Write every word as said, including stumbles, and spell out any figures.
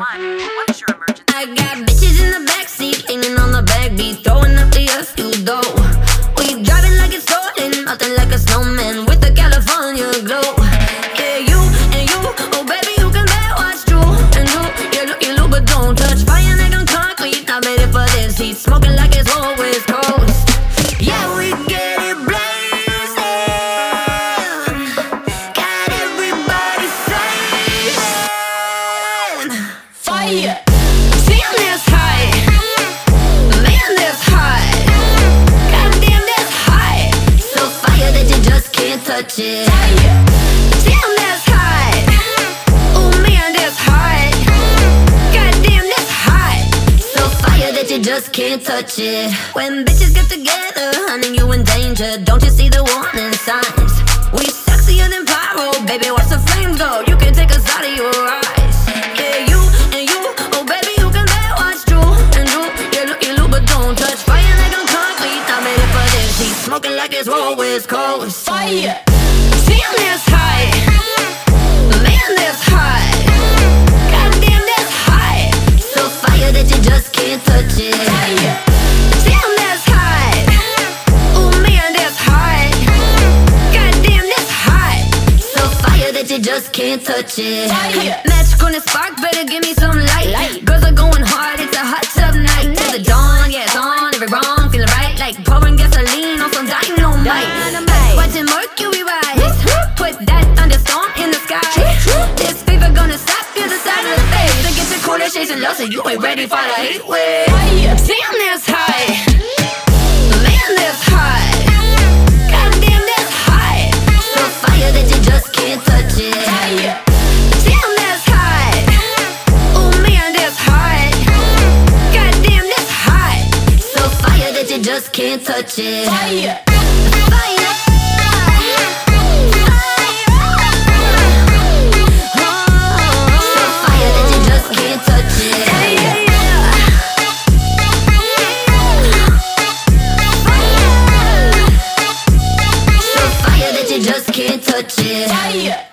on. What is your emergency? I got bitches in the backseat, leaning on the backbeat, throwing up the earth you do. We driving like it's stolen, nothing like a snowman with the California glow. Yeah, you and you, oh baby, you can bet what's true. And you, you look, you look, but don't touch fire like on concrete. Not ready for this heat, smoking like it's always coast. Yeah, we get it blazing, got everybody saying fire. Damn, that's hot, man, that's hot. Goddamn, that's hot. So fire that you just can't touch it. Fire. Damn, that's hot. Oh man, that's hot. Goddamn, that's hot. So fire that you just can't touch it. When bitches get together, honey, you in danger. Don't you see the warning signs? We sexier than pyro, baby. Watch the flames go. You can take us out of your eyes. Yeah, you and you, oh baby, you can bet what's true. And you, you look, you look, but don't touch fire like on concrete. I'm ready for this heat, smoking like it's always cold. Fire. Damn, that's hot. Man, that's hot. Goddamn, that's hot. So fire that you just can't touch it. Fire. Damn, that's hot. Oh man, that's hot. Goddamn, that's hot. So fire that you just can't touch it. Fire. Match gonna spark, better give me some light. light. Girls are going hard, it's a hot tub night. Till the dawn, yeah, it's on, every wrong, feeling right. Like pouring gasoline on some dynamite. Watching Mercury rise, put that thunderstorm in the sky. This fever gonna stop you the side of the face. To get the corner chasing love, so you ain't ready for the heat wave. Damn, that's hot. Man, that's hot. Goddamn, that's hot. So fire that you just can't touch it. Damn, that's hot. Oh man, that's hot. Goddamn, that's hot. So fire that you just can't touch it. Fire. Fire. So fire that you just can't touch it. So fire that you just can't touch it.